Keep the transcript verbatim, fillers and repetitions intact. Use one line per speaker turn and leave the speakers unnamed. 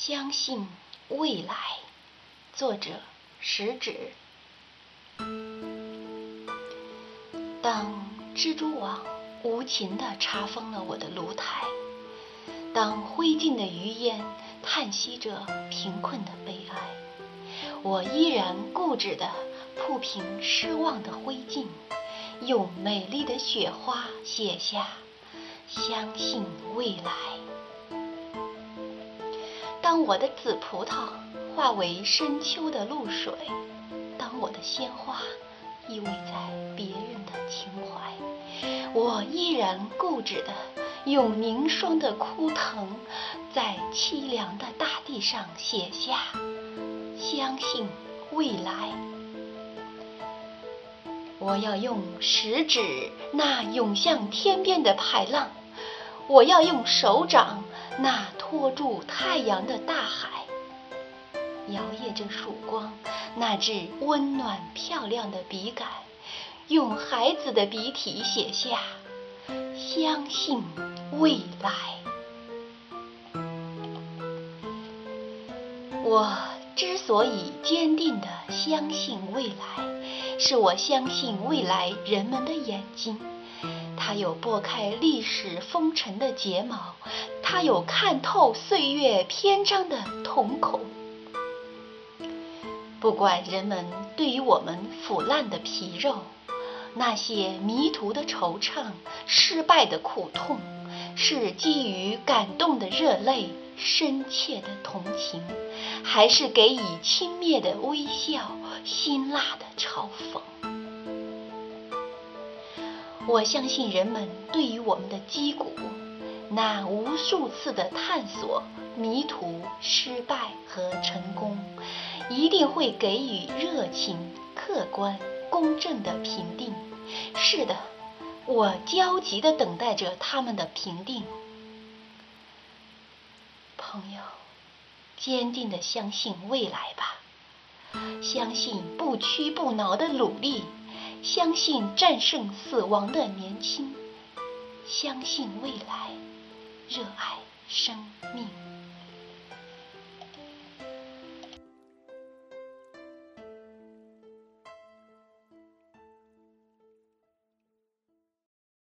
相信未来，作者食指。当蜘蛛网无情地查封了我的炉台，当灰烬的余烟叹息着贫困的悲哀，我依然固执地铺平失望的灰烬，用美丽的雪花写下相信未来。当我的紫葡萄化为深秋的露水，当我的鲜花依偎在别人的情怀，我依然固执地用凝霜的枯藤，在凄凉的大地上写下相信未来。我要用食指那涌向天边的排浪，我要用手掌那托住太阳的大海，摇曳着曙光那支温暖漂亮的笔杆，用孩子的笔体写下相信未来。我之所以坚定地相信未来，是我相信未来人们的眼睛，它有拨开历史风尘的睫毛，它有看透岁月篇章的瞳孔。不管人们对于我们腐烂的皮肉，那些迷途的惆怅，失败的苦痛，是基于感动的热泪，深切的同情，还是给予轻蔑的微笑，辛辣的嘲讽。我相信人们对于我们的击鼓，那无数次的探索、迷途、失败和成功，一定会给予热情、客观、公正的评定。是的，我焦急地等待着他们的评定。朋友，坚定地相信未来吧，相信不屈不挠的努力，相信战胜死亡的年轻，相信未来，热爱生命。